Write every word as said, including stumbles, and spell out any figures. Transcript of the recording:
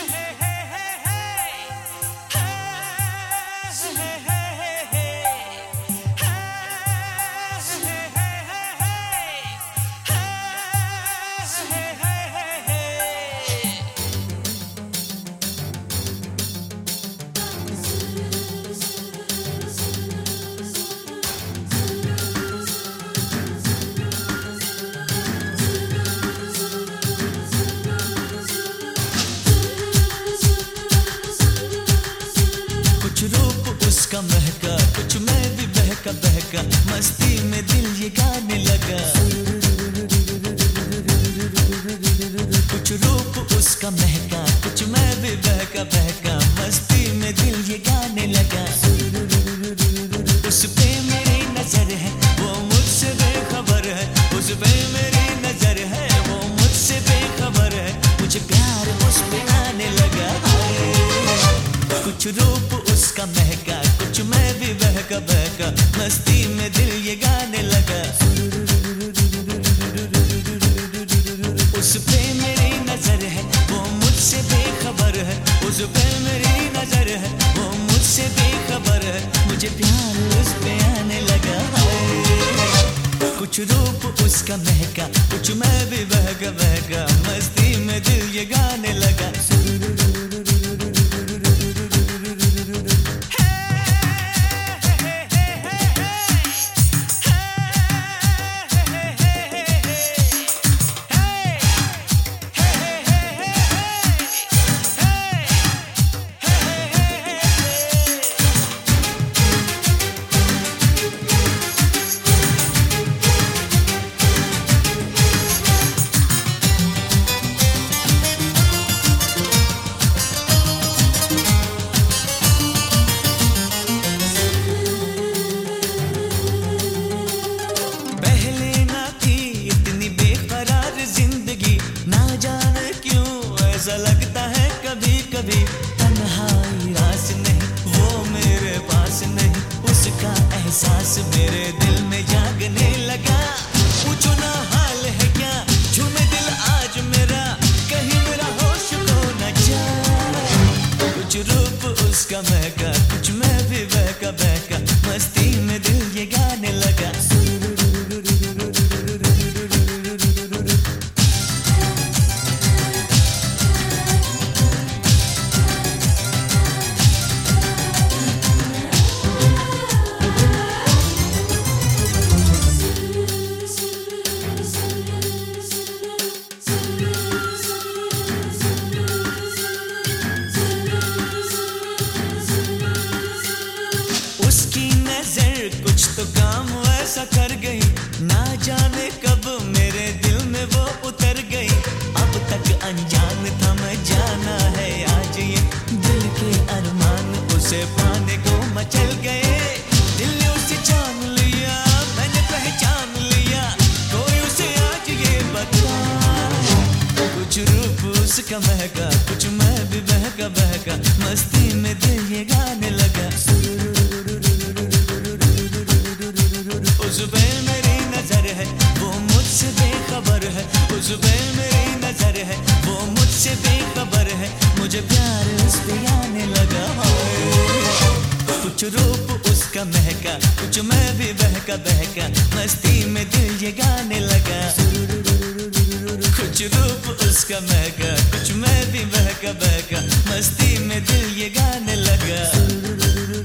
उसका महका, कुछ मैं भी बहका बहका, मस्ती में दिल ये गाने लगा। कुछ रूप उसका महका, कुछ मैं भी बहका बहका, मस्ती में दिल ये गाने लगा। उस पे मेरी नजर है, वो मुझसे बेखबर है। उस पे मेरी नजर है, वो मुझसे बेखबर है। मुझे प्यार उस पे आने लगा। कुछ रूप उसका महका, कुछ मैं भी बहका बहका, मस्ती में दिल ये गाने लगा। उस पे मेरी नजर है, वो मुझसे बेखबर है। उस पे मेरी नजर है, वो मुझसे बेखबर है। मुझे प्यार उस पे आने लगा। कुछ रूप उसका महका, कुछ मैं भी बहका बहका, मस्ती में दिल ये गाने लगा। ऐसा लगता है कभी कभी तन्हाई रास नहीं, वो मेरे पास नहीं। उसका एहसास मेरे दिल में जागने लगा। पूछो ना हाल है क्या, झूमे दिल आज मेरा, कहीं मेरा होश खो न जाए। कुछ रूप उसका महका, कुछ मैं भी बहका बहका, मस्ती में दिल ये गाने लगा। उसकी नजर कुछ तो काम वैसा कर गई, ना जाने कब मेरे दिल में वो उतर गई। अब तक अनजान था मैं, जाना है आज ये दिल के अरमान उसे पाने को मचल गए। दिल ने उसे जान लिया, मैंने पहचान लिया, कोई उसे आज ये बता। कुछ रूप उसका महका, कुछ मैं भी बहका बहका, मस्ती में दिल ये गाने लगा। उस पे मेरी नजर है, वो मुझसे बेखबर है। उस पे मेरी नजर है, वो मुझसे बेखबर है। मुझे प्यार उस पे आने लगा। कुछ रूप उसका महका, कुछ मैं भी बहका बहका, मस्ती में दिल ये गाने लगा। कुछ रूप उसका महका, कुछ मैं भी बहका बहका, मस्ती में दिल ये गाने लगा।